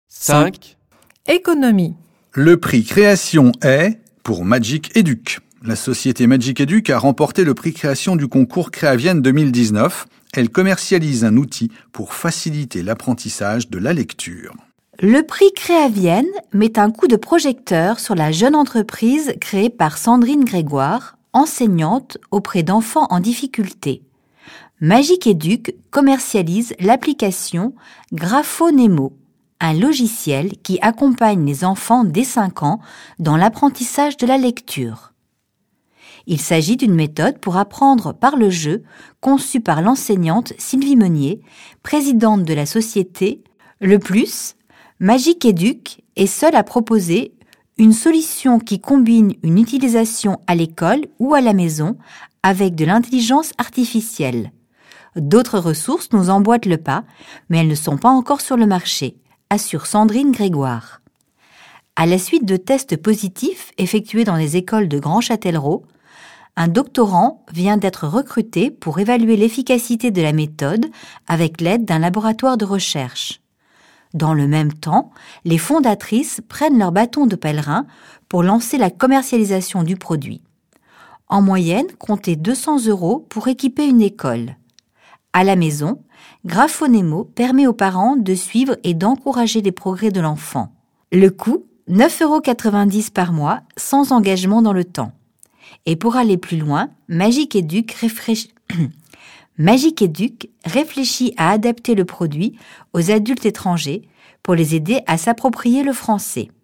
5. Économie. Le prix création est pour Magic Educ. La société Magic Educ a remporté le prix création du concours Créavienne 2019. Elle commercialise un outil pour faciliter l'apprentissage de la lecture. Le prix Créavienne met un coup de projecteur sur la jeune entreprise créée par Sandrine Grégoire, enseignante auprès d'enfants en difficulté. Magic Educ commercialise l'application Graphonemo, un logiciel qui accompagne les enfants dès 5 ans dans l'apprentissage de la lecture. Il s'agit d'une méthode pour apprendre par le jeu conçue par l'enseignante Sylvie Meunier, présidente de la société Le Plus. Magic Educ est seule à proposer une solution qui combine une utilisation à l'école ou à la maison avec de l'intelligence artificielle. D'autres ressources nous emboîtent le pas, mais elles ne sont pas encore sur le marché, assure Sandrine Grégoire. À la suite de tests positifs effectués dans les écoles de Grand Châtellerault, un doctorant vient d'être recruté pour évaluer l'efficacité de la méthode avec l'aide d'un laboratoire de recherche. Dans le même temps, les fondatrices prennent leur bâton de pèlerin pour lancer la commercialisation du produit. En moyenne, comptez 200 € pour équiper une école. À la maison, Graphonemo permet aux parents de suivre et d'encourager les progrès de l'enfant. Le coût, 9,90 € par mois, sans engagement dans le temps. Et pour aller plus loin, Magic Educ réfléchit à adapter le produit aux adultes étrangers pour les aider à s'approprier le français.